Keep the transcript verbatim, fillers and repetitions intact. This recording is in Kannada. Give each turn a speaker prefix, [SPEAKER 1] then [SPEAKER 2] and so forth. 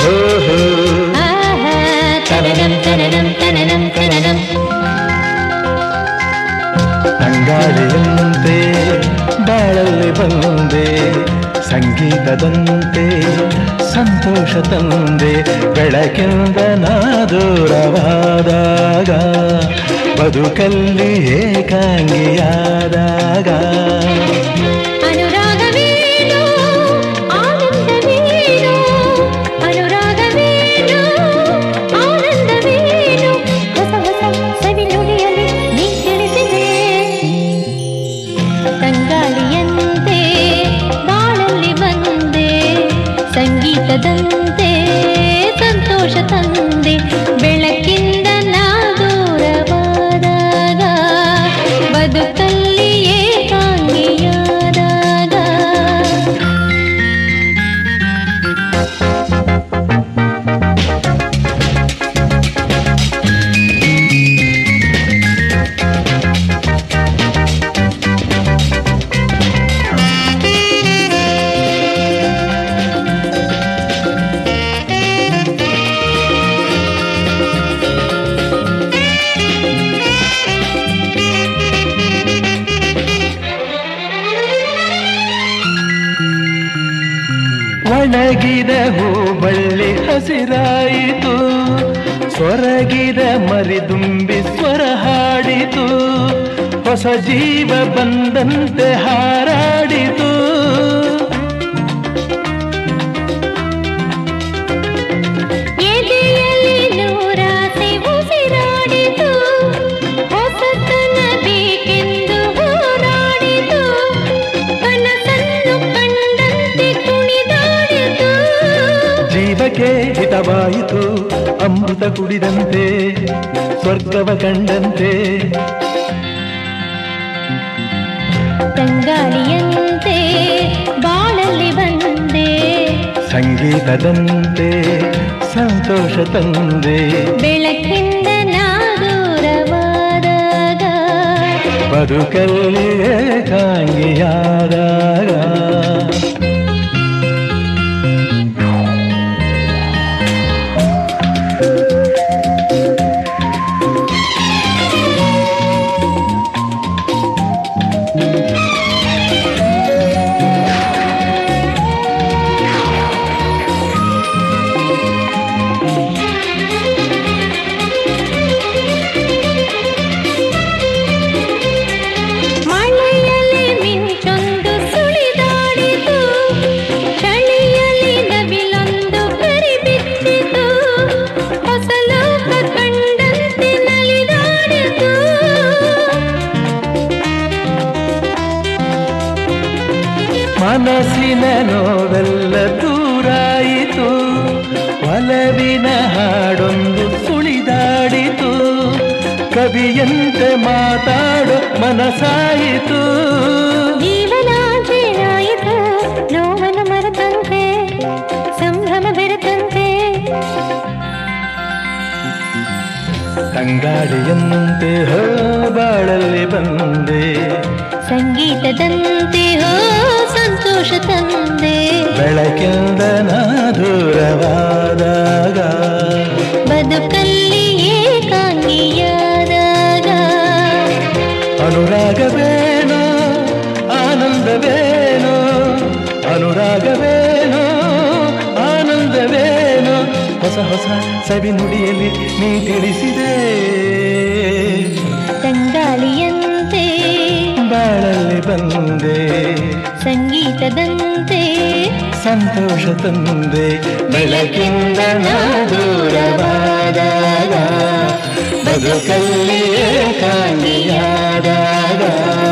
[SPEAKER 1] ತನನಂ ತನನಂ ತನನಂ ತನನಂ.
[SPEAKER 2] ತಂಗಾಳಿಯಂತೆ ಬಾಳಲ್ಲಿ ಬಂದೆ, ಸಂಗೀತದಂತೆ ಸಂತೋಷ ತಂದೆ. ಬೆಳಕಿಂದ ನಾ ದೂರವಾದಾಗ, ಬದುಕಲ್ಲಿ ಏಕಾಂಗಿಯಾದಾಗ.
[SPEAKER 1] ಅನುರಾಗವೇನೋ ಆನಂದವೇನೋ, ಅನುರಾಗವೇನೋ ಆನಂದವೇನೋ, ಹೊಸ ಹೊಸ ಸವಿ ನುಡಿಯಲ್ಲಿ ನೀ ತಿಳಿಸಿದೆ. ತಂಗಾಳಿಯಂತೆ ಬಾಳಲ್ಲಿ ಬಂದೆ, ಸಂಗೀತದಂತೆ ಸಂತೋಷ ತಂದೆ. ಬೆಳಕಿಂದ ನಾ ದೂರವಾದಾಗ, ಬದುಕಲ್ಲಿ ಏಕಾಂಗಿಯಾದಾಗ.
[SPEAKER 2] ಒಣಗಿದ ಹೂಬಳ್ಳಿ ಹಸಿರಾಯಿತು, ಸೊರಗಿದ ಮರಿದುಂಬಿ ಸ್ವರ ಹಾಡಿತು. ಹೊಸ ಜೀವ ಬಂದಂತೆ ಹಾರಾಡಿತು.
[SPEAKER 1] ಎದೆಯಲ್ಲಿ ನೂರಾಸೆ ಉಸಿರಾಡಿತು, ಹೊಸತನ ಬೇಕೆಂದು ಹೋರಾಡಿತು. ಕನಸನ್ನು ಕಂಡಂತೆ ಕುಣಿದಾಡಿತು.
[SPEAKER 2] ಜೀವಕ್ಕೆ ಹಿತವಾಯಿತು ಅಮೃತ ಕುಡಿದಂತೆ, ಸ್ವರ್ಗವ ಕಂಡಂತೆ.
[SPEAKER 1] ತಂಗಾಳಿಯಂತೆ ಬಾಳಲ್ಲಿ ಬಂದೆ,
[SPEAKER 2] ಸಂಗೀತದಂತೆ ಸಂತೋಷ ತಂದೆ.
[SPEAKER 1] ಬೆಳಕಿಂದ ನಾ ದೂರವಾದಾಗ,
[SPEAKER 2] ಬದುಕಲ್ಲಿ ಏಕಾಂಗಿಯಾದಾಗ.
[SPEAKER 1] ಮಳೆಯಲ್ಲಿ ಮಿಂಚೊಂದು ಸುಳಿದಾಡಿತು, ಚಳಿಯಲ್ಲಿ ನವಿಲೊಂದು ಕರಿಬಿಟ್ಟಿತು. ಹೊಸ ಲೋಕ ಕಂಡಂತೆ ನಲಿದಾಡಿತು.
[SPEAKER 2] ಮನಸ್ಸಿನ ನೋವೆಲ್ಲ ದೂರಾಯಿತು, ಒಲವಿನ ಹಾಡೊಂದು ಸುಳಿದಾಡಿತು. ಕವಿಯಂತೆ ಮಾತಾಡೋ ಮನಸಾಯಿತು.
[SPEAKER 1] ಜೀವನ ಜೇನಾಯಿತು, ನೋವನ್ನು ಮರೆತಂತೆ, ಸಂಭ್ರಮ ಬೆರೆತಂತೆ.
[SPEAKER 2] ತಂಗಾಳಿಯಂತೆ ಹೋ ಬಾಳಲ್ಲಿ ಬಂದೆ,
[SPEAKER 1] ಸಂಗೀತದಂತೆ ಹೋ ಸಂತೋಷ ತಂದೆ.
[SPEAKER 2] ಬೆಳಕಿಂದ ನಾ ದೂರವಾದಾಗ,
[SPEAKER 1] ಬದುಕಲ್ಲಿ ಏಕಾಂಗಿಯಾದಾಗ.
[SPEAKER 2] ಅನುರಾಗವೇನೋ ಆನಂದವೇನೋ, ಅನುರಾಗವೇನೋ ಆನಂದವೇನೋ, ಹೊಸ ಹೊಸ ಸವಿ ನುಡಿಯಲ್ಲಿ ನೀ ತಿಳಿಸಿದೆ.
[SPEAKER 1] ತಂಗಾಳಿಯಂತೆ
[SPEAKER 2] ಬಾಳಲ್ಲಿ ಬಂದೆ,
[SPEAKER 1] ಸಂಗೀತದಂತೆ
[SPEAKER 2] ಸಂತೋಷ ತಂದೆ. ಬೆಳಕಿಂದ ನಾ ದೂರವಾದಾಗ, ಬದುಕಲ್ಲಿ ಏಕಾಂಗಿಯಾದಾಗ.